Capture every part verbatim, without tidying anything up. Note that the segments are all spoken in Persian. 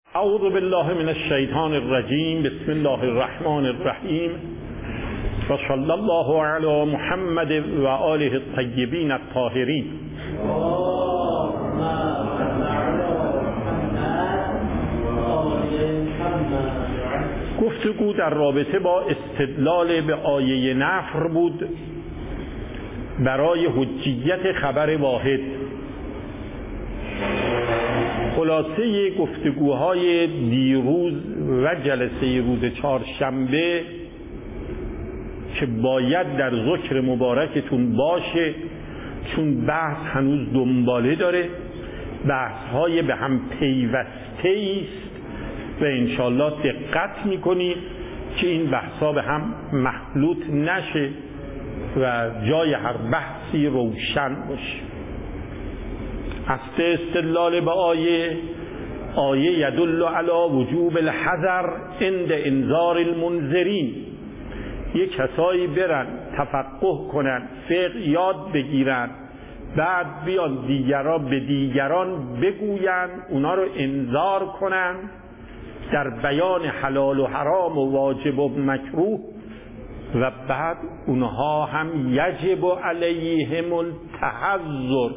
اعوذ بالله من الشیطان الرجیم. بسم الله الرحمن الرحیم و صلی الله علی محمد و آله الطیبین الطاهرین. گفتگو در رابطه با استدلال به آیه نفر بود برای حجیت خبر واحد. خلاصه گفتگوهای دیروز و جلسه روز چهارشنبه که باید در ذکر مبارکتون باشه، چون بحث هنوز دنباله داره، بحث‌های به هم پیوسته است و انشالله دقت میکنید که این بحث‌ها به هم مخلوط نشه و جای هر بحثی روشن باشه. اصل استدلال به آیه آیه یدل علی وجوب الحذر عند انذار المنذرین. یک کسایی برن تفقه کنن، فقه یاد بگیرن، بعد بیان دیگران به دیگران بگوین، اونا رو انذار کنن در بیان حلال و حرام و واجب و مکروه، و بعد اونها هم یجب علیهم التحذر.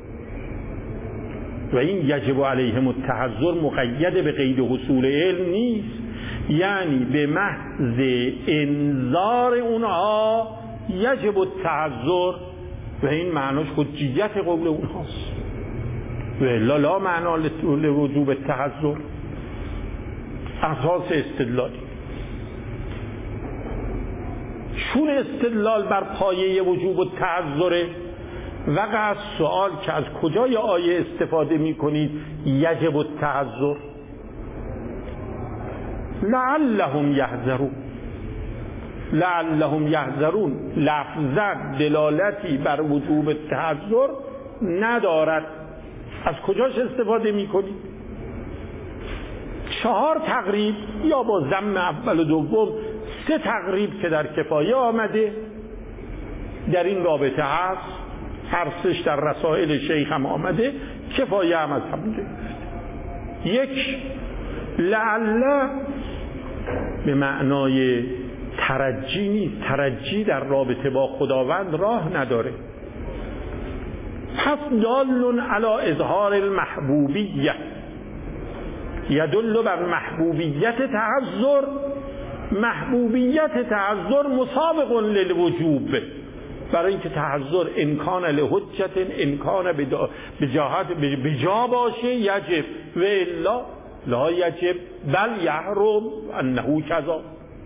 و این یجب علیهم التحذر مقید به قید حصول علم نیست، یعنی به محض انذار اونها یجب التحذر و این معناش حجیت قول اونهاست و الا لا معنا لوجوب التحذر. اساس استدلال چون استدلال بر پایه وجوب التحذر، وقع سوال که از کجای آیه استفاده می کنید یجب التحذر؟ لعلهم یحذرون. لعلهم یحذرون لفظاً دلالتی بر وجوب التحذر ندارد. از کجاش استفاده می کنید؟ چهار تقریب یا با ضم اول و دوم سه تقریب که در کفایه آمده در این رابطه هست، هر سش در رسائل شیخ هم آمده، کفایه هم از هم بوده. یک، لعل به معنای ترجی نیست، ترجی در رابطه با خداوند راه نداره. پس دال علی اظهار المحبوبیه، یدل بر محبوبیت تحذر. محبوبیت تحذر مسابق للوجوب، برای اینکه تحذر امکان لحجت، امکان بجاهت بجا باشه یجب و الا لا یجب بل یحرم انه کذا.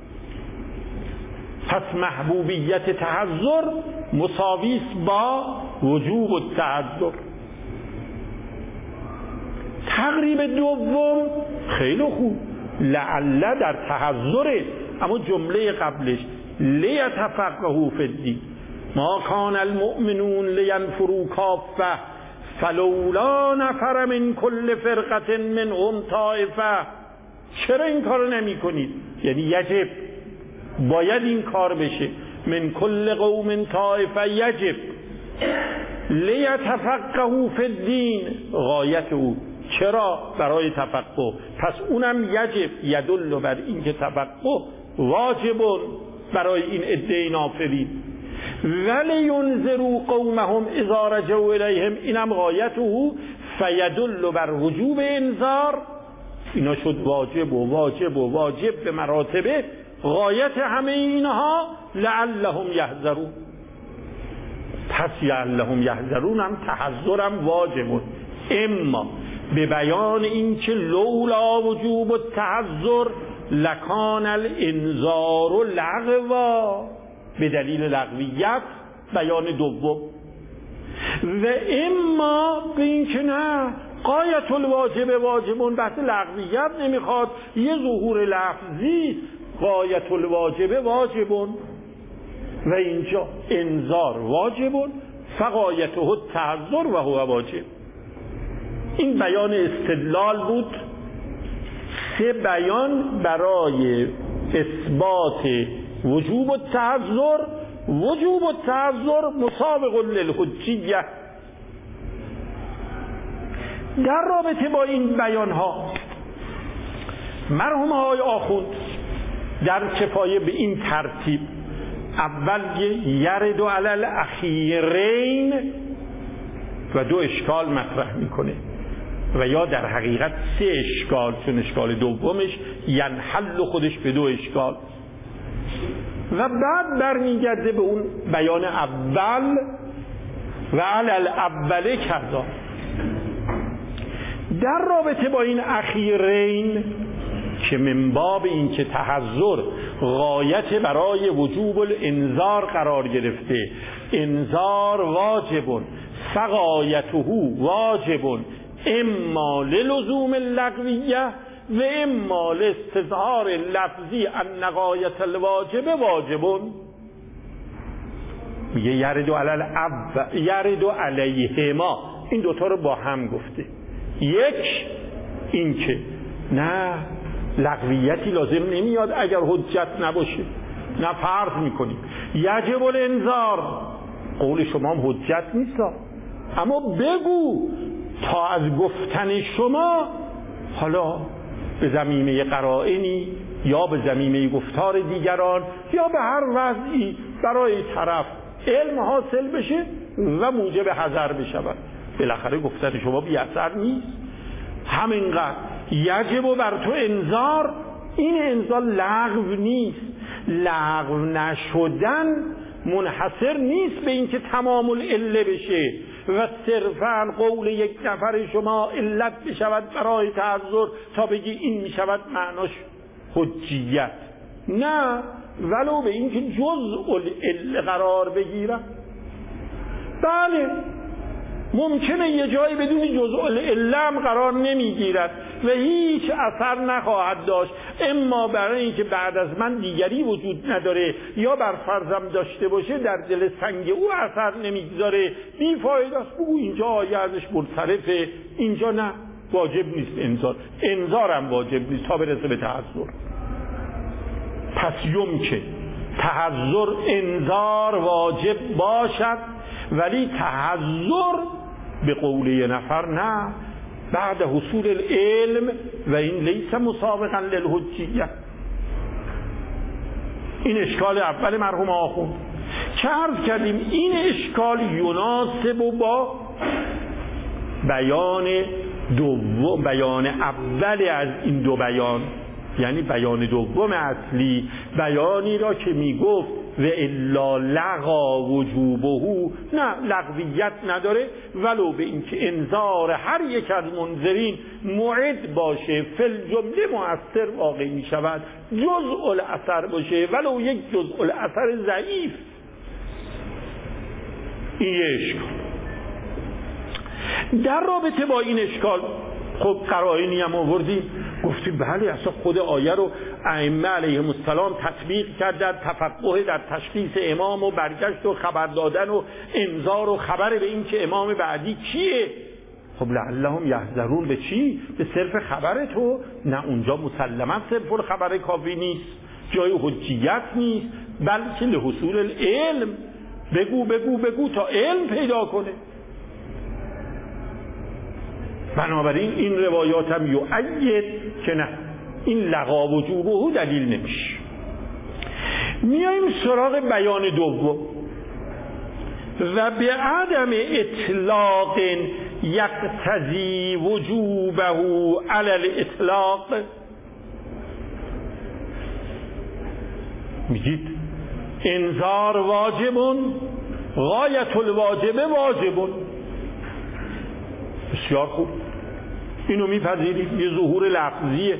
پس محبوبیت تحذر مساوی است با وجوب التحذر. تقریب دوم خیلی خوب، لعل در تحذره، اما جمله قبلش لیتفقهوا فی الدین ما کان المؤمنون لینفروا کافه فلولا نفر من کل فرقه منهم طائفه. چرا این کارو نمی کنید؟ یعنی یجب، باید این کار بشه. من کل قوم طائفه یجب. لیتفقهوا فی الدین غایت او، چرا؟ برای تفقه. پس اونم یجب، یدل بر این که تفقه واجب برای این عده نافلین. ولی ینذروا قومهم اذا رجعوا الیهم، اینم غایته فیدل بر وجوب انذار. اینا شد واجب و واجب و واجب به مراتبه. غایت همه اینها لعلهم یحذرون. پس لعلهم یحذرون هم تحذرم واجب، اما به بیان اینکه لولا وجوب التحذر لکان الانذار لغوا، به دلیل لغویت بیان دوم. و اما به این که نه غایت الواجب واجبون، بحث لغویت نمیخواد، یه ظهور لفظی، غایت الواجب واجبون و اینجا انذار واجبون فغایته التحذر و هو واجب. این بیان استدلال بود. سه بیان برای اثبات وجوب التحذر. وجوب التحذر مسابق للحجیه. در رابطه با این بیان ها مرحوم آقای آخوند در کفایه به این ترتیب اول یرد و علل اخیرین و دو اشکال مطرح میکنه و یا در حقیقت سه اشکال، چون اشکال دومش ینحل خودش به دو اشکال و بعد برمیگرده به اون بیان اول و علل اوله کذا. در رابطه با این اخیرین که من باب این که تحذر غایت برای وجوب الانذار قرار گرفته، انذار واجبون فغایته واجبون اما للزوم اللغویه و اما لاستظهار لفظی ان غایت الواجب واجبون. میگه یرد و علل اب یرد و علیهما، این دوتا رو با هم گفته. یک این که نه لغویتی لازم نمیاد اگر حجت نباشه، نه فرض میکنیم یجب الانذار، قول شما هم حجت نیست، اما بگو تا از گفتن شما حالا به ضمیمه قرائنی یا به ضمیمه گفتار دیگران یا به هر وضعی برای طرف علم حاصل بشه و موجب حذر بشود. بالاخره گفتن شما بی اثر نیست. همینقدر یجب بر تو انذار، این انذار لغو نیست. لغو نشدن منحصر نیست به اینکه تمام العله بشه و صرفاً قول یک نفر شما علت بشود برای تعذر تا بگی این میشود معناش حجیت. نه، ولو به اینکه جزء العله قرار بگیرد. بله ممکنه یه جایی بدون جزء العله هم قرار نمیگیرد و هیچ اثر نخواهد داشت، اما برای اینکه بعد از من دیگری وجود نداره یا بر فرضم داشته باشه در دل سنگ او اثر نمیگذاره، بی فایده است. بگو اینجا آیه ازش منصرفه، اینجا نه، واجب نیست انذار. انذار هم واجب نیست تا برسه به تحذر. پس یم که تحذر انذار واجب باشد، ولی تحذر به قول یه نفر نه، بعد حصول العلم و این لیس مسابقا للحجیه. این اشکال اول مرحوم آخوند که عرض کردیم این اشکال یناسب با بیان دوم، بیان اول از این دو بیان، یعنی بیان دوم اصلی، بیانی را که می گفت و الا لغا وجوبه، نه لغویت نداره ولو به اینکه انذار هر یک از منذرین معد باشه فل جمله مؤثر واقع می شود، جزء الاثر باشه ولو یک جزء الاثر ضعیف. این اشکال. در رابطه با این اشکال خب قرائنی هم آوردیم، گفتیم بله اصلا خود آیه رو ائمه علیهم السلام تطبیق کردن، تفقه در تشخیص امام و برگشت و خبر دادن و انذار و خبر به این که امام بعدی کیه. خب لعلهم یحذرون به چی؟ به صرف خبر تو؟ نه، اونجا مسلما صرف خبر کافی نیست، جای حجیت نیست، بلکه لحصول العلم. بگو بگو بگو تا علم پیدا کنه. بنابراین این روایات هم یؤید که نه، این لغا وجوبه دلیل نمیشه. میایم سراغ بیان دوم و به عدم اطلاق یقتضی وجوبه علی الاطلاق. میگید انذار واجبون، غایت الواجب واجبون. بسیار خوب، اینو میپذیریم، یه ظهور لفظیه،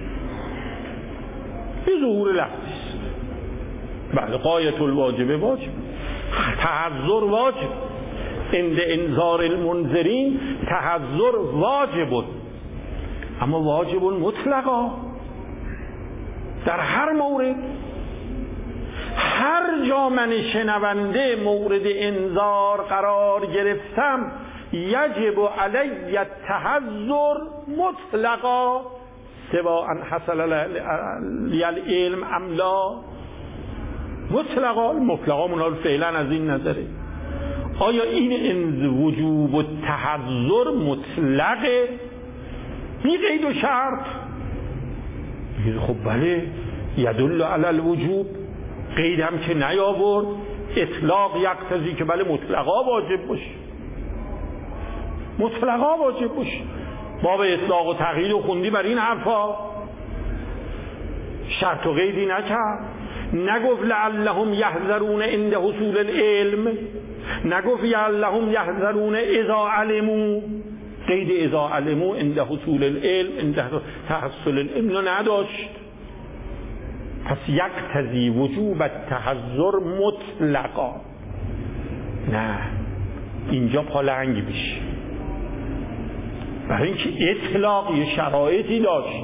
یه ظهور لفظیست. بله غایت الواجب واجب، تحذر واجب، عند انذار المنذرین تحذر واجب، اما واجب مطلقا در هر مورد. هر جا من شنونده مورد انذار قرار گرفتم یجب علی التحذر مطلقا سواء حصل لی العلم ام لا. مطلقا، مطلقا منال فعلا از این نظره. آیا این وجوب و تحذر مطلقه بی قید و شرط؟ خب بله یدل علی الوجوب، قید هم که نیاورد، اطلاق یقتضی که بله مطلقا واجب باشه، مطلقا واجب باشه. باب اطلاق و تقیید و خوندی بر این حرفا، شرط و قیدی نکرد. نگفت لعلهم یحذرون عند حصول العلم، نگفت لعلهم یحذرون اذا علموا، قید اذا علموا عند حصول العلم عند تحصل العلم نداشت. پس یقتضی وجوب التحذر مطلقا. نه اینجا پالنگ بشه، برای اینکه اطلاق یه شرایطی داشت.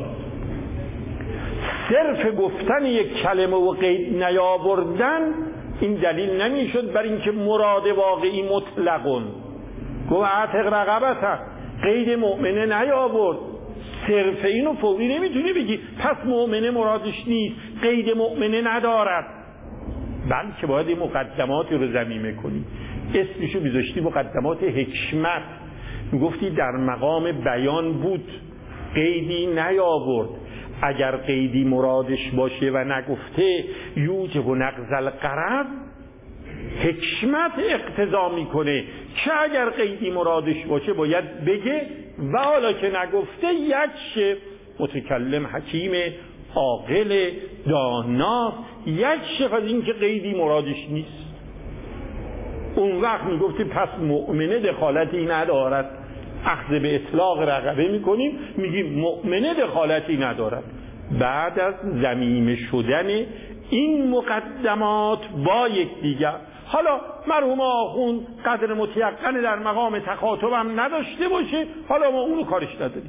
صرف گفتن یک کلمه و قید نیاوردن این دلیل نمیشد بر اینکه مراد واقعی مطلقون. گفت اعتق رقبه، قید مؤمنه نیاورد، صرف اینو فوری نمیتونی بگی پس مؤمنه مرادش نیست، قید مؤمنه ندارد، بلکه باید این مقدماتی رو ضمیمه کنی. اسمشو میذاشتی مقدمات حکمت، میگفتی در مقام بیان بود، قیدی نیاورد. اگر قیدی مرادش باشه و نگفته یوجب و نقض الغرض، حکمت اقتضا میکنه که اگر قیدی مرادش باشه باید بگه، و حالا که نگفته یک متکلم حکیم عاقل دانا یک شف از این که قیدی مرادش نیست. اون وقت میگفتی پس مؤمنه دخالتی ندارد، اخذ به اطلاق رقبه میکنیم، میگیم مؤمنه دخالتی ندارد. بعد از ضمیمه شدن این مقدمات با یک دیگر، حالا مرحوم آخوند قدر متیقن در مقام تخاطب هم نداشته باشه، حالا ما اونو کارش نداریم.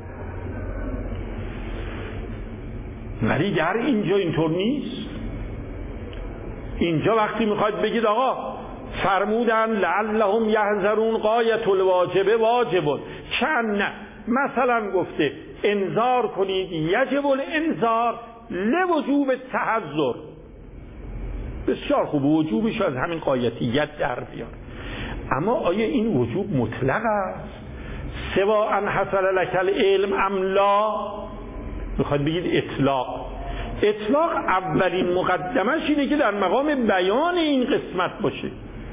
ولی در اینجا اینطور نیست. اینجا وقتی میخواید بگید آقا فرمودن لعلهم یحذرون غایت الواجبه واجبون، چند نه مثلا گفته انذار کنید یجب الانذار لوجوب التحذر، بسیار خوب، وجوبش از همین غایتیت در بیار. اما آیا این وجوب مطلق است؟ سواء حصل لك العلم ام لا؟ میخواد بگید اطلاق. اطلاق اولین مقدمش اینه که در مقام بیان این قسمت باشه.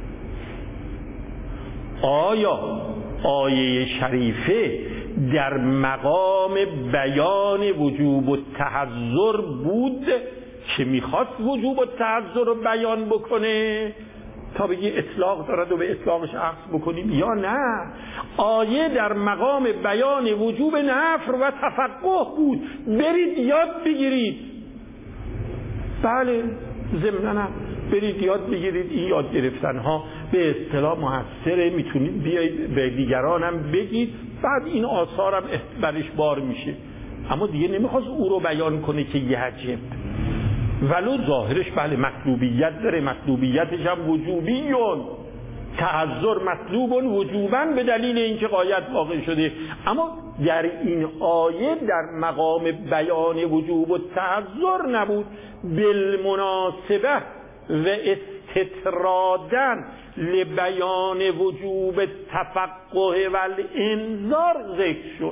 آیا آیه شریفه در مقام بیان وجوب و تحذر بود که میخواست وجوب و تحذر رو بیان بکنه تا بگی اطلاق دارد و به اطلاقش عکس بکنیم، یا نه آیه در مقام بیان وجوب نفر و تفقه بود، برید یاد بگیرید. بله ضمناً برید یاد بگیرید، این یاد گرفتن ها به اصطلاح موثره، میتونید بیایید به دیگرانم بگید، بعد این آثارم برش بار میشه. اما دیگه نمیخواست او رو بیان کنه که یجب، ولو ظاهرش بله مطلوبیت داره، مطلوبیتش هم وجوبیون، تحذر مطلوبون وجوبن به دلیل اینکه غایت واقع شده. اما در این آیه در مقام بیان وجوب و تحذر نبود، بالمناسبه و استطرادن لبیان وجوب تفقه و الانذار ذکر شد.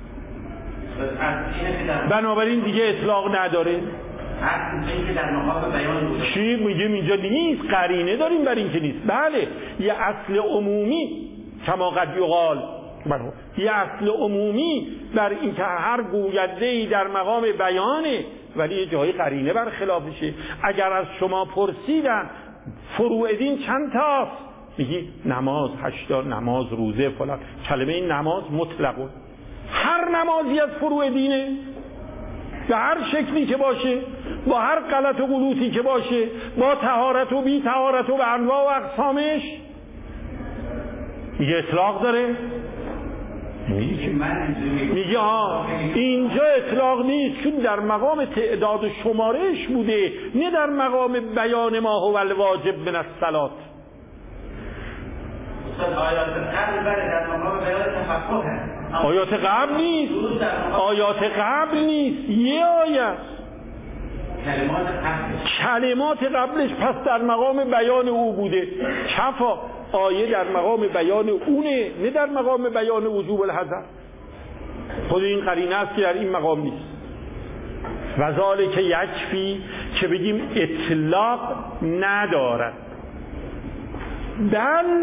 بنابراین دیگه اطلاق نداره. چی میگیم اینجا نیست، قرینه داریم بر این که نیست. بله یه اصل عمومی کما قد یقال، یه اصل عمومی بر این که هر گوینده‌ای در مقام بیانه، ولی یه جایی قرینه بر خلافشه. اگر از شما پرسیدن فروع دین چند تاست، میگی نماز، هشتا، نماز، روزه، فلان. کلمه این نماز مطلقه، هر نمازی از فروع دینه، به هر شکلی که باشه، با هر غلط و غلوطی که باشه، با طهارت و بی طهارت و به انواع و اقسامش. میگه اطلاق داره؟ میگه ها اینجا اطلاق نیست، چون در مقام تعداد و شمارش بوده، نه در مقام بیان ما هو الواجب من الصلات. آیات قبل در مقام بیان تفقه، آیات قبل نیست، آیات قبل نیست، یه آیه کلمات قبلش کلمات قبلش پس در مقام بیان او بوده. کفا آیه در مقام بیان اونه، نه در مقام بیان وجوب الحذر. خود این قرینه است که در این مقام نیست. و ذالک یکفی که بگیم اطلاق ندارد. بل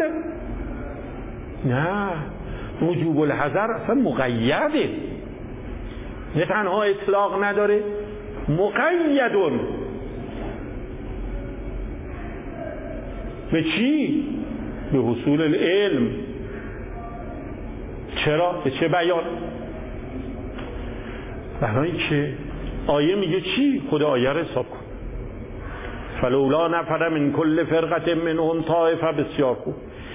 نه، وجوب الحذر اصلا مقیده، نه تنها اطلاق نداره، مقیدون. به چی؟ به حصول العلم. چرا؟ به چه بیان؟ برای که آیه میگه چی؟ خود آیه رو حساب کن. فلولا نفر من کل فرقه منهم طائفه، بسیار خوب،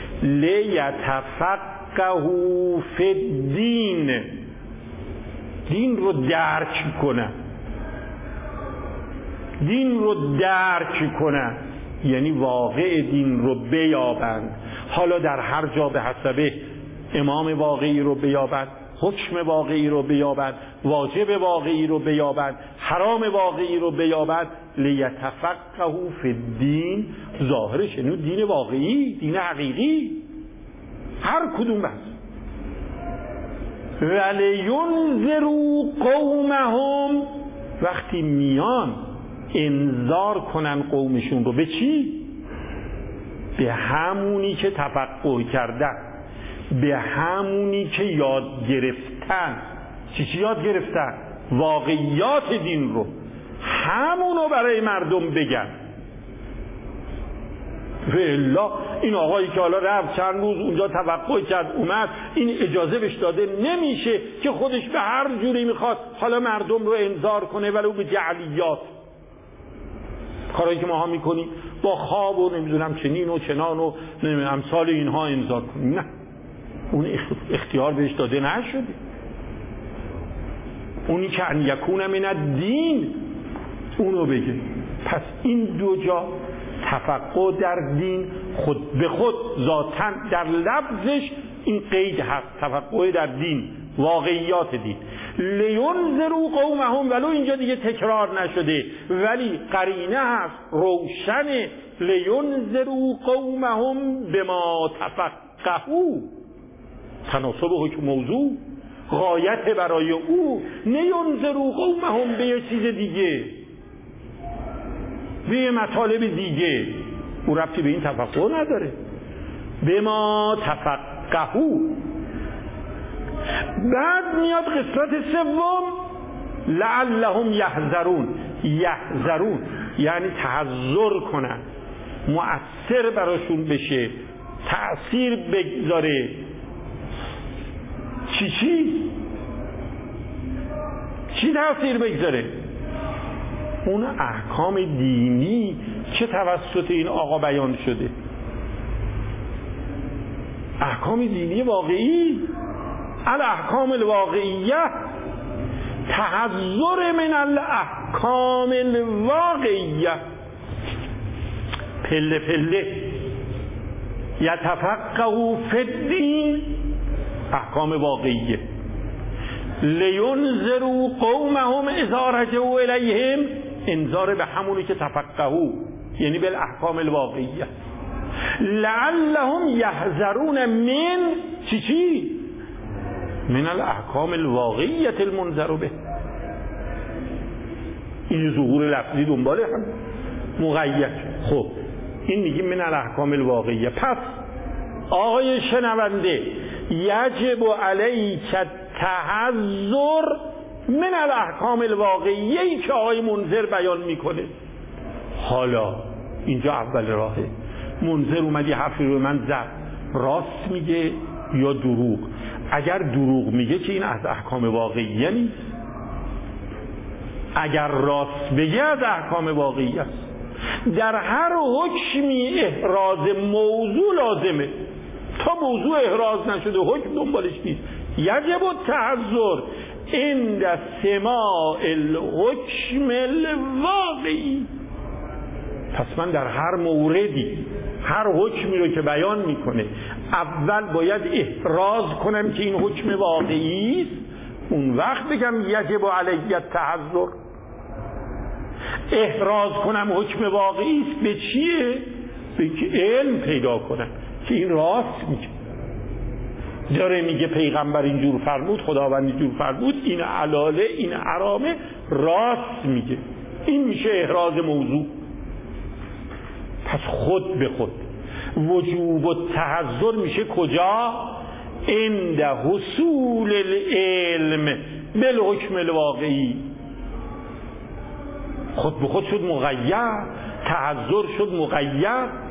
لیتفقهوا فی الدین، دین رو درک کنن، دین رو درک کنن یعنی واقع دین رو بیابند. حالا در هر جا به حسب امام واقعی رو بیابند، حکم واقعی رو بیابند، واجب واقعی رو بیابند، حرام واقعی رو بیابند. لیتفقهوا فی الدین، ظاهرش اینو دین واقعی، دین حقیقی، هر کدوم بس. ولیونذروا قومهم، وقتی میان انذار کنن قومشون رو. به چی؟ به همونی که تفقه کردن، به همونی که یاد گرفتن. چی چی یاد گرفتن؟ واقعیات دین رو، همونو برای مردم بگن. والا این آقایی که حالا رفت چند روز اونجا توقع کرد اومد، این اجازه بهش داده نمیشه که خودش به هر جوری میخواد حالا مردم رو انذار کنه، ولو به جعلیات. کارهایی که ما ها میکنیم با خواب و نمیدونم چنین و چنان و امثال اینها انذار کنیم، نه، اون اختیار بهش داده نشده. اونی که ان یکون من الدین اونو بگه. پس این دو جا تفقه در دین خود به خود ذاتاً در لفظش این قید هست، تفقه در دین، واقعیات دین. لینذروا قومهم، ولو اینجا دیگه تکرار نشده ولی قرینه هست، روشنه. لینذروا قومهم بما تفقهوا، تناسب حکم موضوع، غایت برای او. لینذروا قومهم به یه چیز دیگه، به مطالب دیگه، او ربطی به این تفقه نداره. بما تفقهوا. بعد میاد قسمت سوم، لعلهم یحذرون. یحذرون یعنی تحذر کنن، مؤثر براشون بشه، تأثیر بگذاره. چی چی؟ چی تأثیر بگذاره؟ اون احکام دینی که توسط این آقا بیان شده، احکام دینی واقعی، الاحکام الواقعیه، تحذر من الاحکام الواقعیه. پله پله یتفقهوا فی الدین، احکام واقعیه. لینذروا قومهم اذا رجعوا الیهم، انذار به همونی که تفقهوا یعنی بالاحکام الواقعیه. لعلهم یحذرون من چی چی؟ من الاحکام الواقعیه المنذر به. این ظهور لفظی دنباله هم مقید. خب این میگیم من الاحکام الواقعیه. پس آقای شنونده، یجب علیک تحذر من الاحکام الواقعیه ای که آقای منذر بیان میکنه. حالا اینجا اول راهه، منذر اومدی حرفی رو من زد، راست میگه یا دروغ؟ اگر دروغ میگه که این از احکام واقعیه نیست، اگر راست بگه از احکام واقعیه است. در هر حکمی احراز موضوع لازمه، تا موضوع احراز نشده حکم دنبالش نیست. یجب التحذر عند سماع الحکم الواقعی. پس من در هر موردی، هر حکمی رو که بیان میکنه، اول باید احراز کنم که این حکم واقعی است، اون وقت بگم یجب علیه التحذر. احراز کنم حکم واقعی است به چیه؟ به اینکه علم پیدا کنم که این راست میگه. داره میگه پیغمبر اینجور فرمود، خداوند اینجور فرمود، این علاله، این حرامه، راست میگه. این میشه احراز موضوع. پس خود به خود وجوب و تحذر میشه کجا؟ عند حصول العلم بالحکم الواقعی. خود به خود شد مقید، تحذر شد مقید.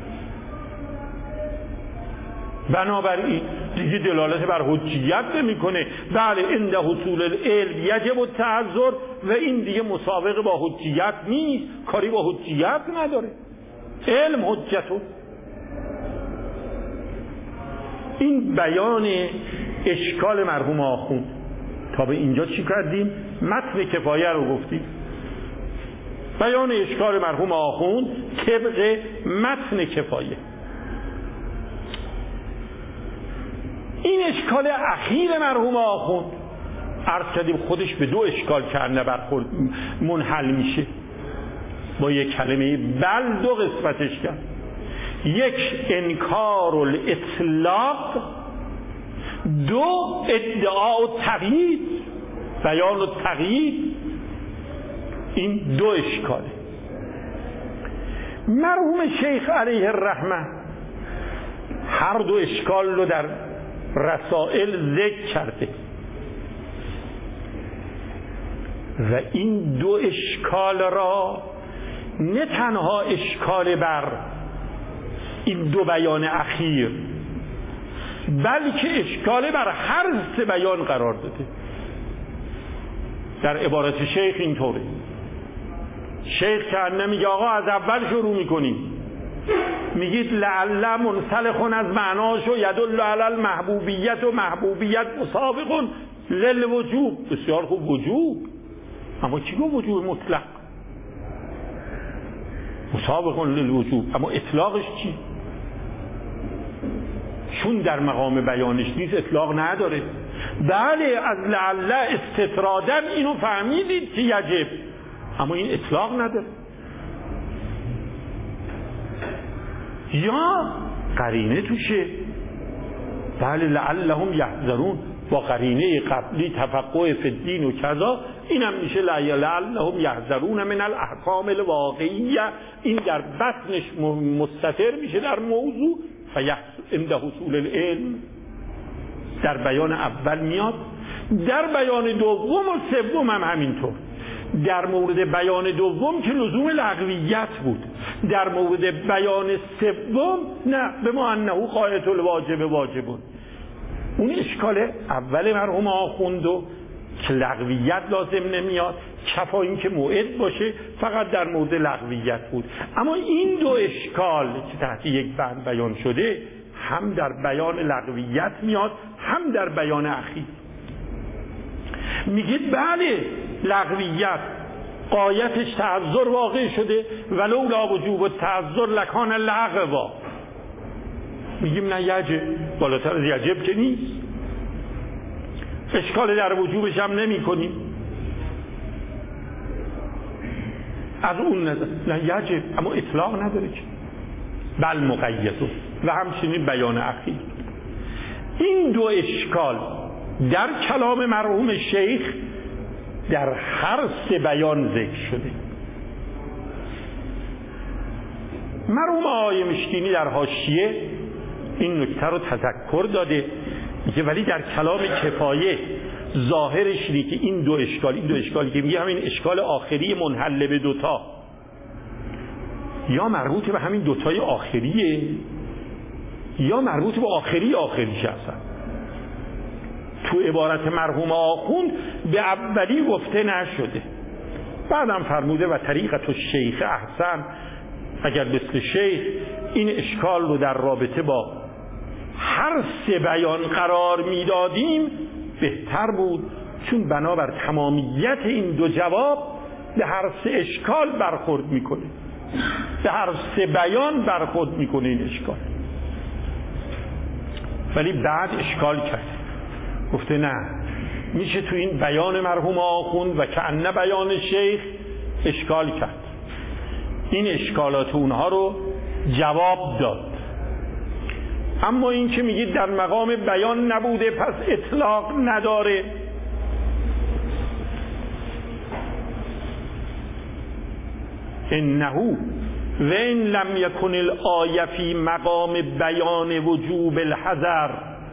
بنابراین دیگه دلالت بر حجیت نمیکنه. بله عند حصول العلم یجب التحذر و این دیگه مسابقه با حجیت نیست، کاری با حجیت نداره. علم حجته. این بیان اشکال مرحوم آخوند. تا به اینجا چی کردیم؟ متن کفایه رو گفتیم. بیان اشکال مرحوم آخوند طبق متن کفایه. این اشکال اخیر مرحوم آخوند عرض کردیم خودش به دو اشکال کرده برخورد منحل میشه. با یک کلمه بل دو قسمتش کرد. یک انکار الاطلاق، دو ادعا و تقیید، بیان و تقیید. این دو اشکاله. مرحوم شیخ علیه الرحمه هر دو اشکال رو در رسائل ذکر کرده و این دو اشکال را نه تنها اشکال بر این دو بیان اخیر بلکه اشکال بر هر سه بیان قرار داده. در عبارت شیخ اینطوره. شیخ که نمیگه آقا از اول شروع میکنیم، میگید لعل منسلخ از معناش و یدل علی المحبوبیت و محبوبیت مسابق للوجوب. بسیار خوب، وجوب. اما چی گفت وجوب مطلق؟ مسابق للوجوب. اما اطلاقش چی؟ چون در مقام بیانش نیست اطلاق نداره. بله از لعل استطرادن اینو فهمیدید که یجب، اما این اطلاق نداره. یا قرینه توشه. بله لعلهم یحذرون با قرینه قبلی تفقه فی الدین و کذا، اینم میشه لعلهم یحذرون من الاحکام الواقعیه. این در بطنش مستتر میشه در موضوع عند حصول العلم. در بیان اول میاد، در بیان دوم و سوم هم همینطور. در مورد بیان دوم که لزوم لغویت بود، در مورد بیان سوم نه، به ما انه غایت الواجب واجبون. اون اشکال اول مرحوم آخوند و که لغویت لازم نمیاد، کفا این که موعد باشه، فقط در مورد لغویت بود. اما این دو اشکال که تحت یک بند بیان شده هم در بیان لغویت میاد هم در بیان اخیر. میگید بله لغویت غایتش تعذر واقع شده، ولولا وجوب التعذر لکان لغوا. میگیم نه یجب، بالاتر از یجب که نیست. اشکال در وجوبش هم نمی کنیم. از اون نظر نه یجب، اما اطلاق نداره که بل مقید و همچنین بیان اخیر. این دو اشکال در کلام مرحوم شیخ در هر سه بیان ذکر شده. مرحوم آقای مشکینی در حاشیه این نکته رو تذکر داده، میگه ولی در کلام کفایه ظاهرش اینه که این دو اشکال این دو اشکالی که میگه همین اشکال آخری منحل به دوتا یا مربوط به همین دوتای آخریه یا مربوط به آخری آخریش هستن. تو عبارت مرحوم آخوند به اولی گفته نشده، بعدم فرموده و طریقت الشیخ احسن. اگر مثل شیخ این اشکال رو در رابطه با هر سه بیان قرار میدادیم بهتر بود، چون بنابر تمامیت این دو جواب به هر سه اشکال برخورد میکنه، به هر سه بیان برخورد میکنه این اشکال. ولی بعد اشکال کرد، گفته نه، میشه تو این بیان مرحوم آخوند و کأن بیان شیخ اشکال کرد. این اشکالات اونها رو جواب داد. اما این که میگید در مقام بیان نبوده پس اطلاق نداره، انه و ان لم یکن الآیه فی مقام بیان وجوب الحذر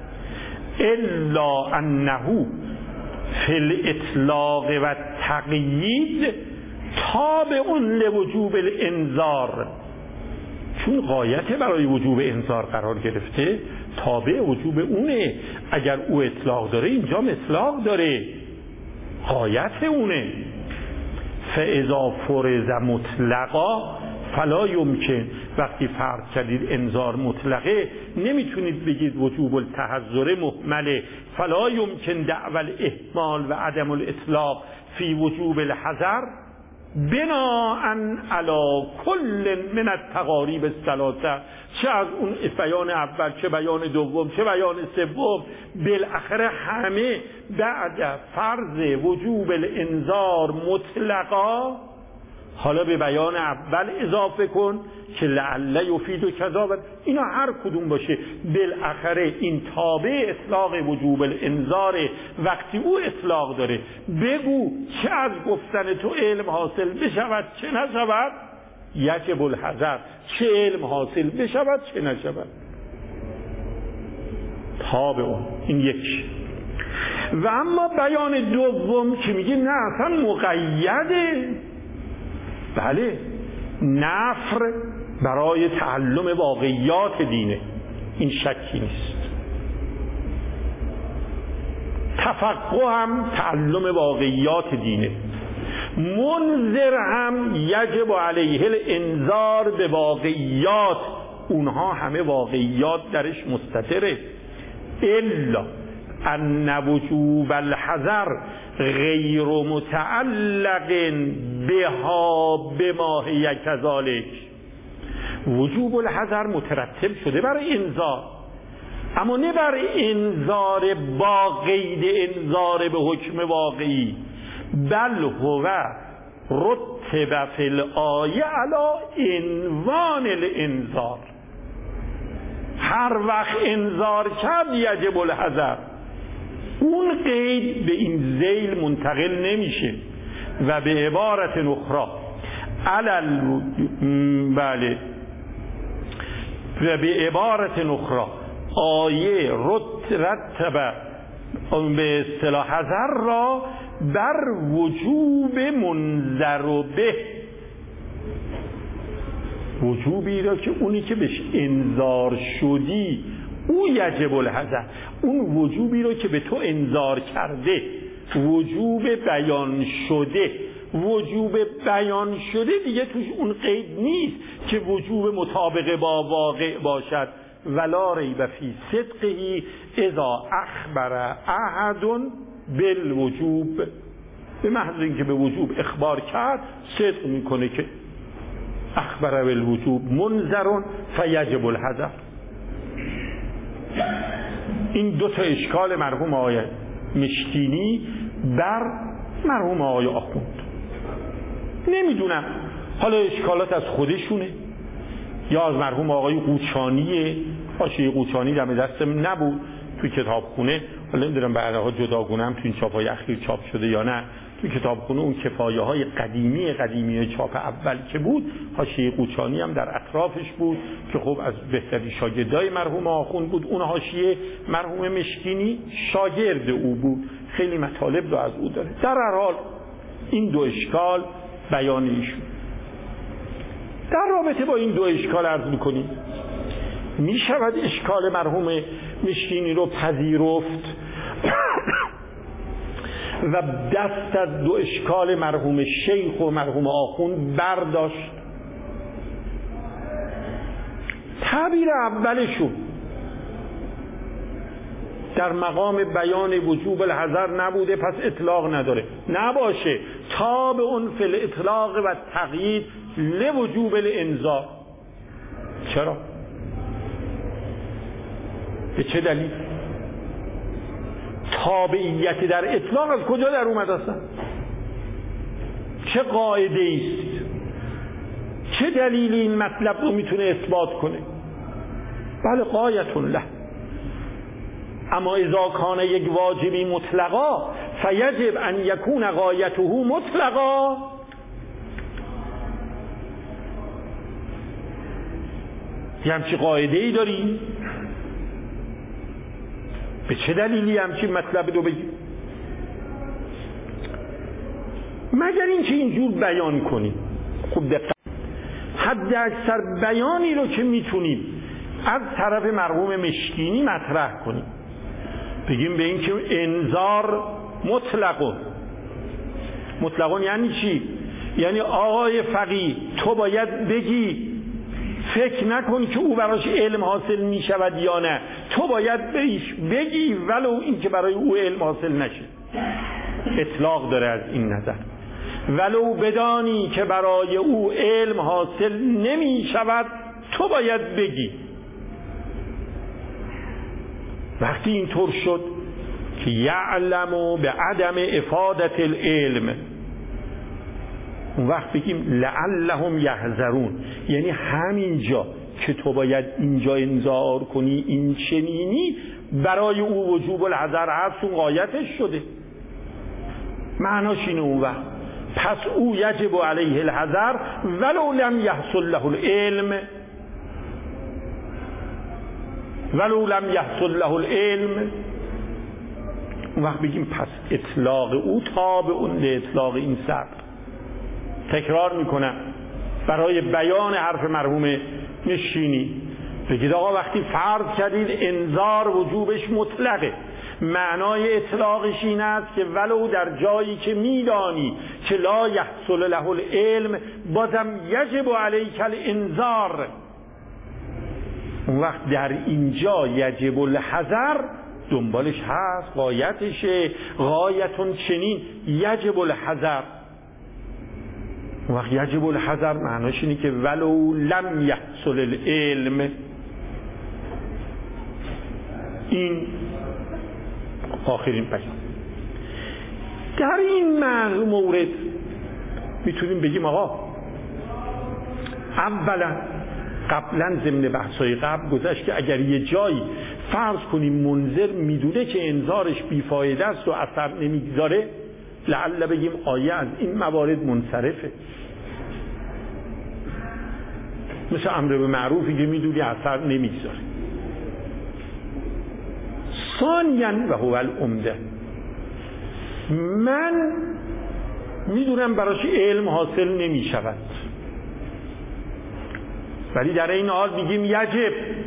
الا انه فی الاطلاق و التقیید تابع لوجوب الانذار. چون غایت برای وجوب انذار قرار گرفته تابع وجوب اونه. اگر او اطلاق داره اینجا اطلاق داره، غایت اونه. فاذا فرض مطلقا فلا یمکن، وقتی فرض کردید انذار مطلقه نمیتونید بگید وجوب التحذر محمله. فلا یمکن دعوی الاحمال و عدم الاطلاق فی وجوب الحذر بناء علی کل من التقاریب الثلاثه، چه از اون بیان اول چه بیان دوم چه بیان سوم، بالاخره همه بعد فرض وجوب الانذار مطلقا حالا به بیان اول اضافه کن که لعل یفید و کذا، اینا هر کدوم باشه بالاخره این تابع اطلاق وجوب الانذار. وقتی او اطلاق داره بگو چه از گفتن تو علم حاصل بشود چه نشود، یجب الحذر، چه علم حاصل بشود چه نشود، تابع اون. این یک. و اما بیان دوم که میگه نه اصلا مقیده، بله نفر برای تعلم واقعیات دینه، این شکی نیست. تفقه هم تعلم واقعیات دینه. منذر هم یجب علیه الانذار به واقعیات، اونها همه واقعیات درش مستتره. الا ان وجوب الحذر غیر متعلق بها بما هی کذالک. وجوب الحذر مترتب شده برای انذار، اما نه بر انذار با قید انذار به حکم واقعی، بل هو رتب فی الآیه علی عنوان الانذار. هر وقت انذار کرد یجب الحذر، اون قید به این ذیل منتقل نمیشه. و به عبارت اخرى علل بله و به عبارت اخرى آیه رتب به اصطلاح حذر را بر وجوب منذر به، وجوبی را که اونی که بهش انذار شدی او یجب الحذر، اون وجوبی رو که به تو انذار کرده وجوب بیان شده. وجوب بیان شده دیگه توش اون قید نیست که وجوب مطابق با واقع باشد. ولا ریب فی صدقه اذا اخبر احد بالوجوب، به محض اینکه به وجوب اخبار کرد صدق میکنه که اخبر بالوجوب منذر فیجب الحذر. این دو تا اشکال مرحوم آقای مشکینی بر مرحوم آقای آخوند. نمیدونم حالا اشکالات از خودشونه یا از مرحوم آقای قوچانیه. حاشیه قوچانی دم دستم نبود توی کتابخونه، حالا نمیدونم بعدها جداگونه هم توی این چاپ‌های اخیر چاپ شده یا نه. توی کتابخونه اون کفایه‌های قدیمی قدیمی چاپ اول که بود حاشیه قوچانی هم در اطرافش بود که خب از بهترین شاگردای مرحوم آخوند بود. اون حاشیه مرحوم مشکینی شاگرد او بود، خیلی مطالب رو از او داره. در هر حال این دو اشکال بیان ایشون. در رابطه با این دو اشکال عرض می‌کنیم می شود اشکال مرحوم مشکینی رو پذیرفت و دست از دو اشکال مرحوم شیخ و مرحوم آخوند برداشت. تعبیر اولشون در مقام بیان وجوب الحذر نبوده پس اطلاق نداره، نباشه تابع اون فی الاطلاق و تقیید لوجوب الانذار. چرا؟ به چه دلیل؟ تابعیت در اطلاق از کجا در اومد اصلا؟ چه قاعده است؟ چه دلیلی این مطلب رو میتونه اثبات کنه؟ بله غایة له. اما اذا کان یک واجبی مطلقا فیجب ان یکون غایته مطلقا. یه همچی قاعده ای داری؟ به چه دلیلی همچی مطلب رو بگی؟ مگر اینکه اینجور بیان کنیم. خوب دقت، حد اکثر بیانی رو که میتونیم از طرف مرحوم مشکینی مطرح کنیم، بگیم به این که انذار مطلقون. مطلقون یعنی چی؟ یعنی آقای فقیه تو باید بگی، فکر نکن که او براش علم حاصل می شود یا نه، تو باید بهش بگی ولو این که برای او علم حاصل نشه. اطلاق داره از این نظر. ولو بدانی که برای او علم حاصل نمی شود تو باید بگی. وقتی اینطور شد که یعلم به عدم افادت العلم، اون وقت بگیم لعلهم یحذرون، یعنی همینجا که تو باید اینجا انذار کنی این چنینی برای او وجوب الحذر هست، اون غایتش شده. معناش اینه اون وقت پس او یجب علیه الحذر ولو لم یحصل له العلم، ولو لم یحصل له العلم. اون وقت بگیم پس اطلاق او تابع اون اطلاق این صبر. تکرار میکنم برای بیان حرف مرحوم مشکینی، بگید آقا وقتی فرض کردید انذار وجوبش مطلقه، معنای اطلاقش این است که ولو در جایی که میدانی که لا یحصل له العلم بازم یجب علیک الانذار. اون وقت در اینجا یجب الحذر دنبالش هست، غایتشه، غایتون چنین یجب الحذر. اون وقت یجب الحذر معناش اینه که ولو لم یحصل العلم. این آخرین بیان. در این مورد میتونیم بگیم آقا اولا قبلا ضمن بحثای قبل گذشت که اگر یه جایی فرض کنیم منذر میدونه که انذارش بیفایده است و اثر نمیگذاره، لعل بگیم آیه از این موارد منصرفه. مثل امر به معروفی که میدونی اثر نمیگذاره. ثانیاً و هو العمده، من میدونم براش علم حاصل نمی شود، ولی در این حال میگیم یجب.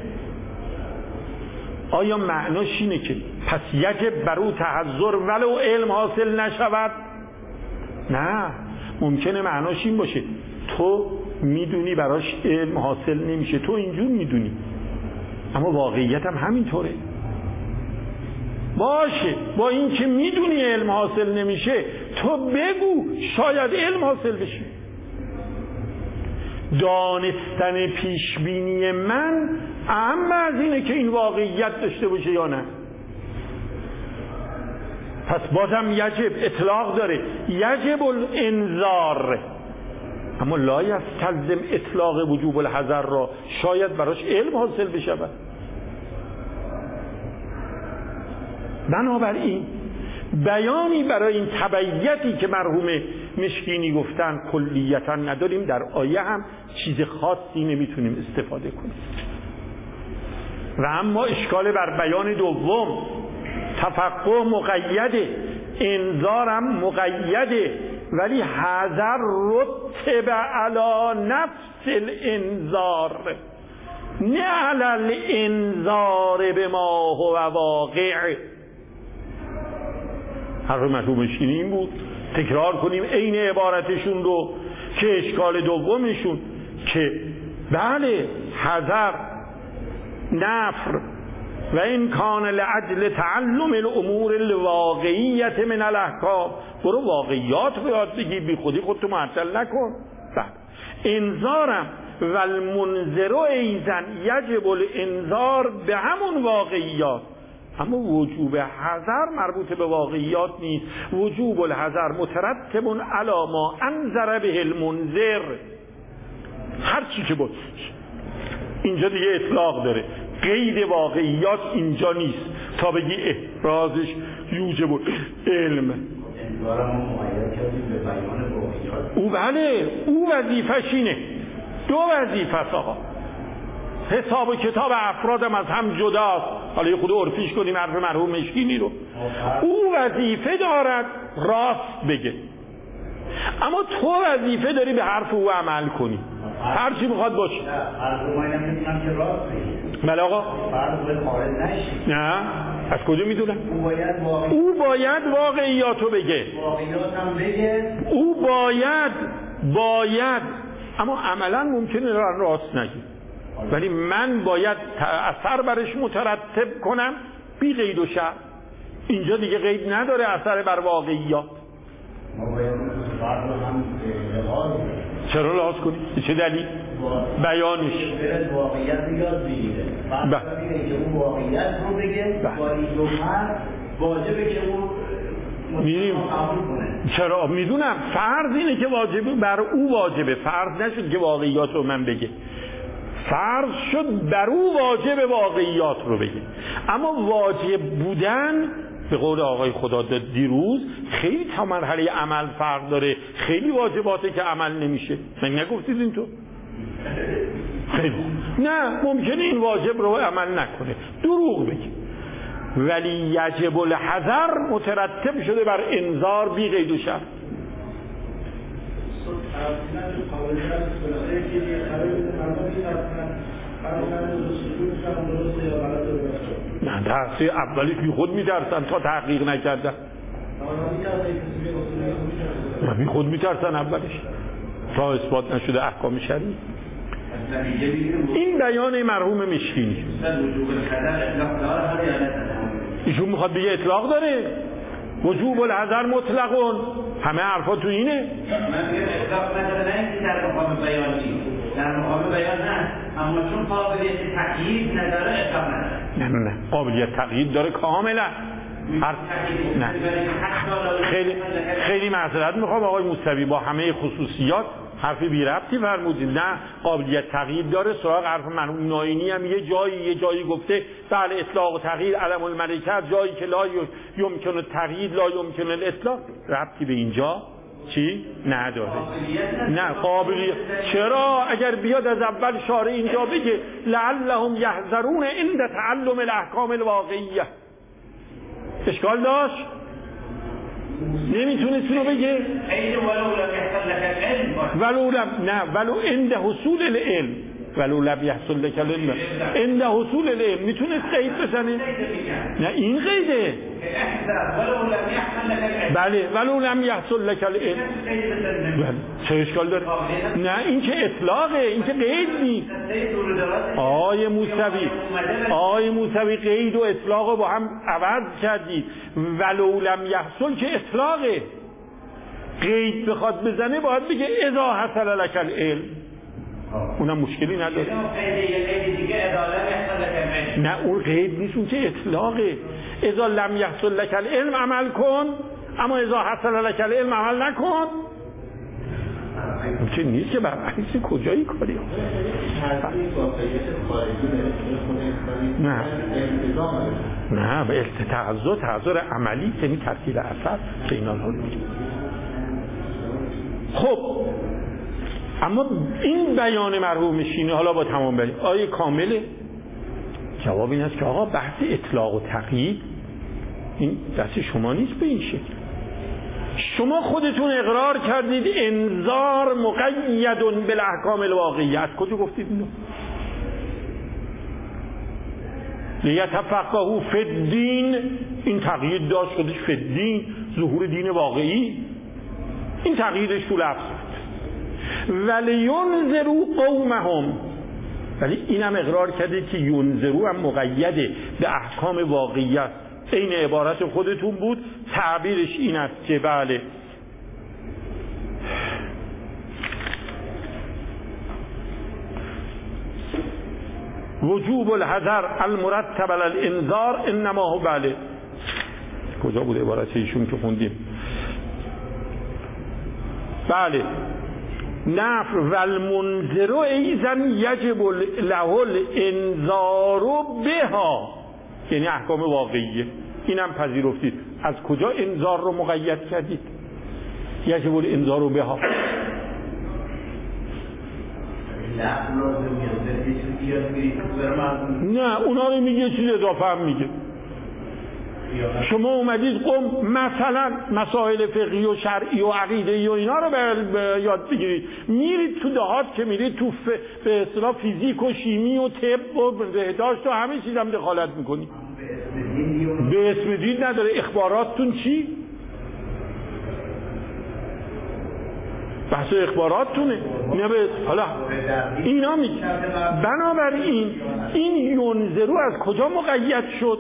آیا معناش اینه که پس یجب برو تحذر ولو علم حاصل نشود؟ نه، ممکنه معناش این باشه تو میدونی براش علم حاصل نمیشه، تو اینجور میدونی، اما واقعیت هم همینطوره. باشه با این که میدونی علم حاصل نمیشه تو بگو شاید علم حاصل بشه. دانستن پیشبینی من اهم از اینه که این واقعیت داشته باشه یا نه. پس بازم یجب اطلاق داره، یجب الانذار، اما لا یستلزم اطلاق وجوب الحذر را، شاید براش علم حاصل بشود. بنابراین بیانی برای این تبعیتی که مرحوم مشکینی گفتن کلیتا نداریم، در آیه هم چیز خاصی نمیتونیم استفاده کنیم. و اما اشکال بر بیان دوم، تفقه مقیده، انذارم مقیده، ولی حذر رتب علی نفس الانذار نه علی الانذار بما هو واقع. حرف مرحوم مشکینی این بود، تکرار کنیم عین عبارتشون رو که اشکال دومشون که بله حذر نفر و این کان لعجل تعلم الامور الواقعیت من الاحکام، برو واقعیات رو یاد بگی، بی خودی خودتو معطل نکن. بعد انذارم و المنذر ایزن یجب الانذار به همون واقعیات، اما وجوب حذر مربوط به واقعیات نیست. وجوب الحذر مترتب علی ما انذر به المنذر، هر چی که بود اینجا دیگه اطلاق داره، قید واقعیات اینجا نیست تا بگی احرازش یوجب علم. او بله او وظیفش اینه. دو وظیفه است آقا. حساب و کتاب افرادم از هم جداست. حالا یه خود عرفیش کنیم حرف مرحوم مشکینی رو. او وظیفه دارد راست بگه، اما تو وظیفه داری به حرف او عمل کنی هر چی میخواد باشه. بله آقا. نه از کجا میدونم؟ او باید واقعیاتو بگه. او باید باید اما عملا ممکنه راست نگه، ولی من باید اثر برش مترتب کنم بی قید و شرط. اینجا دیگه قید نداره اثر بر واقعیات. چرا لحاظ کنی؟ چه دلیل؟ بیانش واقعیت یاد بگیره. بعد میگه که اون واقعیت رو بگه با این دو فرض واجبه که اون میدونیم. چرا؟ میدونم فرض اینه که واجبه بر او واجبه، فرض نشد که واقعیات رو من بگه، فرض شد بر او واجب واقعیات رو بگه. اما واجب بودن به قول آقای خداداد دیروز خیلی تا مرحله عمل فرق داره. خیلی واجباته که عمل نمیشه. من نگفتید این تو؟ خیلی نه ممکنه این واجب رو عمل نکنه، دروغ بگه، ولی یجب الحذر مترتب شده بر انذار بی قید و شرط. نه درسه اولی بی خود میترسن تا تحقیق نکردن. بی خود میترسن اولش تا اثبات نشده احکام شرعی. این بیان مرحوم مشکینی. ایشون میخواد بگه اطلاق داره. وجوب الحذر مطلقون. همه حرفا تو اینه. من میگم اطلاق نداره، نه اینکه در مقام بیان نیست، در مقام بیان نه، اما چون قابلیت تقیید نداره اطلاق نداره. نه نه قابلیت تقیید داره کاملا. هر... نه خیلی خیلی معذرت میخوام آقای موسوی، با همه خصوصیات حرف بی ربطی فرمودید. نه قابلیت تغییر داره. سراغ حرف مرحوم ناینی هم یه جایی یه جایی گفته بله اطلاق و تغییر علم الملکه، جایی که لا یمکن التغییر لا یمکن الاطلاق. ربطی به اینجا چی نداره. نه قابلیت چرا؟ اگر بیاد از اول شارع اینجا بگه لعلهم یحذرون عند تعلم الاحکام الواقعیه، اشکال داشت؟ نمیتونست اینو بگه ولو لم نه ولو عند حصول العلم، ولو لم يحصل لك العلم عند حصول العلم میتونست قید بزنه. نه این قیده. بله ولو لم يحصل لك العلم. چه اشکال داره؟ نه این که اطلاقه، این که قید نیست. آیه موسوی آیه موسوی قید و اطلاق با هم عوض کردید. ولو لم يحصل که اطلاقه، قید بخواد بزنه باید بگه اذا حصل لك العلم. اونم مشکلی نداره. نه اون قید نیست، اون که اطلاقه. اذا لم يحصل لك العلم عمل کن، اما اذا حصل لك العلم عمل نکن. چه نیست که برعکس کجایی کاری؟ نه نه به تعذر تعذر عملی یعنی ترتیب اثر که اینا رو میگه. خب اما این بیان مرحوم مشکینی حالا با تمام بیان آیه کامله؟ جواب این است که آقا بحث اطلاق و تقیید این دست شما نیست. به این شکل شما خودتون اقرار کردید انذار مقید بالاحکام الواقعیه. از کجا گفتید اینو؟ لیتفقهوا فی الدین، این تقیید داشت خودش فی الدین، ظهور دین واقعی، این تقییدش تو لفظ. ولی ینذروا قومهم، ولی اینم اقرار کردید که ینذروا هم مقیده به احکام واقعیت. این عبارت خودتون بود، تعبیرش این است که بله وجوب الحذر المرتب علی الانذار انما هو بله. کجا بود عبارت ایشون که خوندیم؟ بله نفر و المنذر ایزن یجب له الانذار بها، یعنی احکام واقعیه. اینم پذیرفتید. از کجا انذار رو مقید کردید؟ یجب الانذار بها. نه اونا رو میگه چیز اضافه هم میگه. شما اومدید قم مثلا مسائل فقهی و شرعی و عقیده‌ای و اینا رو به یاد بگیرید، میرید تو دهات که میرید تو ف... به اصطلاح فیزیک و شیمی و طب و بهداشت و همه چیز هم دخالت میکنید. به اسم دین نداره. اخباراتتون چی؟ بحث اخباراتتونه. نه به حالا اینا میگه. بنابراین این ینذرو از کجا مقید شد؟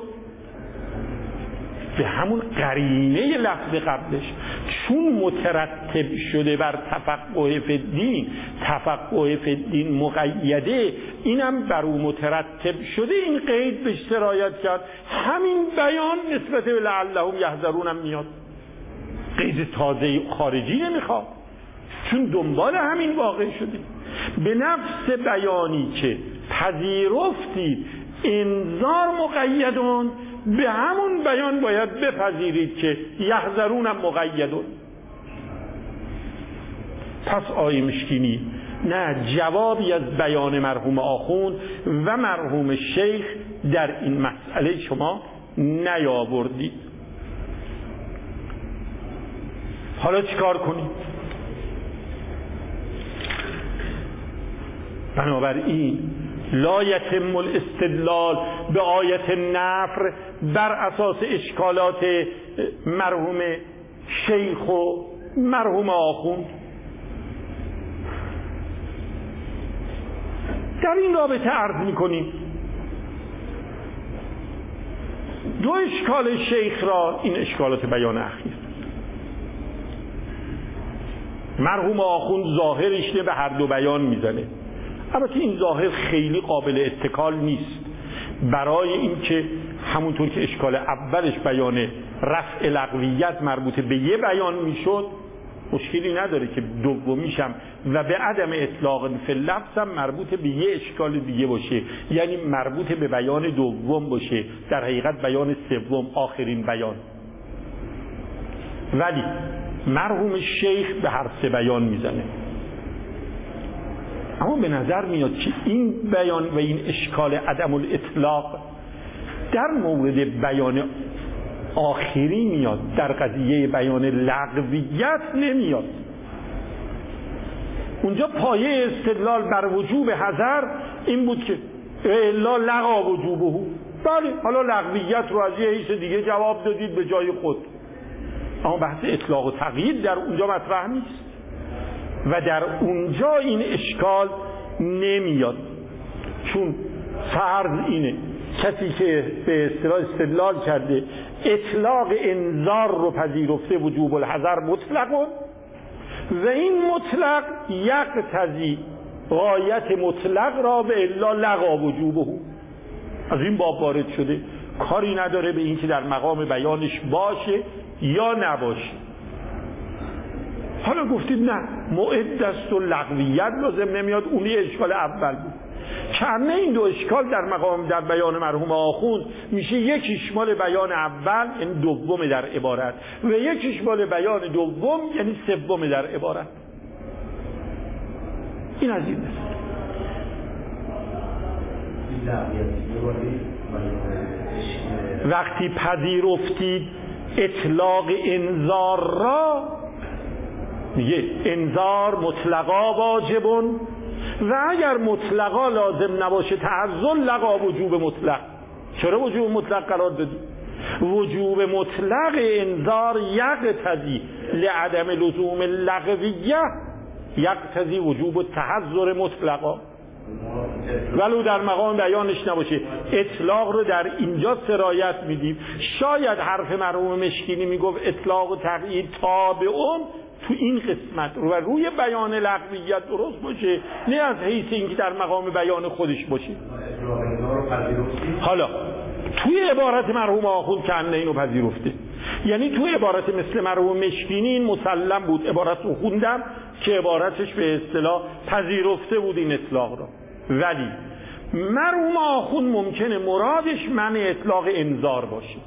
به همون قرینه لفظ قبلش، چون مترتب شده بر تفقه فی الدین، تفقه فی الدین مقیده، اینم بر او مترتب شده این قید بهش سرایت کرد. همین بیان نسبت به لعلهم یحذرون هم میاد. قید تازه خارجی نمیخواد، چون دنبال همین واقع شدید. به نفس بیانی که پذیرفتید انذار مقیدون، به همون بیان باید بپذیرید که یحذرون هم مقیدون. پس آقای مشکینی نه جوابی از بیان مرحوم آخوند و مرحوم شیخ در این مسئله شما نیاوردید. حالا چیکار کنید؟ بنابراین لا یتم الاستدلال به آیت نفر بر اساس اشکالات مرحوم شیخ و مرحوم آخوند. در این رابطه عرض میکنیم دو اشکال شیخ را، این اشکالات بیان اخیر، مرحوم آخوند ظاهرش به هر دو بیان میزنه. البته این ظاهر خیلی قابل اتکال نیست، برای اینکه همونطور که اشکال اولش بیان رفع لغویت مربوط به یه بیان میشد، مشکلی نداره که دومیشم و به عدم اطلاق فی اللفظ هم مربوط به یه اشکال دیگه باشه، یعنی مربوط به بیان دوم باشه، در حقیقت بیان سوم آخرین بیان. ولی مرحوم شیخ به هر سه بیان میزنه. اما به نظر میاد که این بیان و این اشکال عدم الاطلاق در مورد بیان آخری میاد، در قضیه بیان لغویت نمیاد. اونجا پایه استدلال بر وجوب حذر این بود که الا لغا وجوبه. بله حالا لغویت رو از یه حیث دیگه جواب دادید به جای خود، اما بحث اطلاق و تقیید در اونجا مطرح نیست و در اونجا این اشکال نمیاد. چون فرض اینه کسی که به اصطلاح استدلال کرده اطلاق انذار رو پذیرفته وجوب الحذر مطلق و این مطلق یقتضی غایت مطلق را به الا لغا وجوبه، از این باب وارد شده، کاری نداره به این که در مقام بیانش باشه یا نباشه. حالا گفتید نه معد است و لغویت لازم نمیاد، اونی اشکال اول بود. کنه این دو اشکال در مقام در بیان مرحوم آخوند میشه یکیش مال بیان اول یعنی دوم در عبارت و یکیش مال بیان دوم یعنی سوم در عبارت. این از این است. وقتی پذیرفتید اطلاق انذار را، میگه انذار مطلقا واجبون و اگر مطلقا لازم نباشه تعذر لغا وجوب مطلق. چرا وجوب مطلق قرار دادی؟ وجوب مطلق انذار یقتضی لعدم لزوم لغویه یقتضی وجوب تحذر مطلقا، ولو در مقام بیانش نباشه. اطلاق رو در اینجا سرایت میدیم. شاید حرف مرحوم مشکینی میگفت اطلاق و تقیید تابعون تو این قسمت رو و روی بیان لغویت درست باشه، نه از حیث اینکه در مقام بیان خودش باشه. حالا توی عبارت مرحوم آخوند کنه اینو پذیرفته، یعنی توی عبارت مثل مرحوم مشکینی این مسلم بود، عبارت رو خوندم که عبارتش به اصطلاح پذیرفته بود این اطلاق را. ولی مرحوم آخوند ممکنه مرادش منع اطلاق انذار باشه.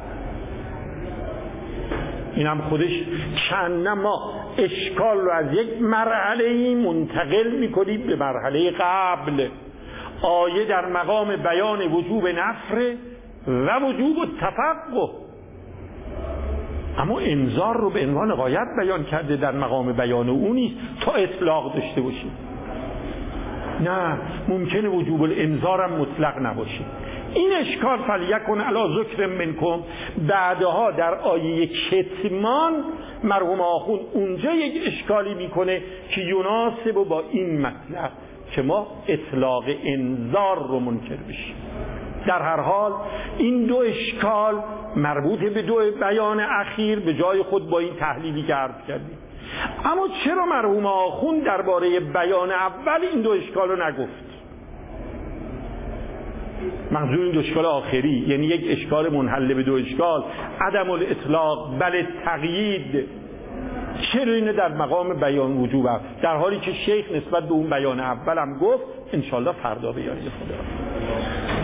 این هم خودش چند ما اشکال رو از یک مرحله منتقل میکنیم به مرحله قبل. آیه در مقام بیان وجوب نفر و وجوب التفقه، اما انذار رو به عنوان غایت بیان کرده، در مقام بیان او نیست تا اطلاق داشته باشیم. نه، ممکنه وجوب الانذار هم مطلق نباشه. این اشکال فلیکن علی ذکر منکم بعدها در آیه کتمان مرحوم آخوند اونجا یک اشکالی میکنه که یناسب با این مطلب که ما اطلاق انذار رو منکر بشیم. در هر حال این دو اشکال مربوط به دو بیان اخیر به جای خود با این تحلیلی که عرض کردیم. اما چرا مرحوم آخوند درباره بیان اول این دو اشکال رو نگفت؟ منظور این دو اشکال آخری، یعنی یک اشکال منحل به دو اشکال، عدم الاطلاق بل تقیید، چرا اینه در مقام بیان وجوب هست، در حالی که شیخ نسبت به اون بیان اول هم گفت؟ انشالله فردا بیاری خدا.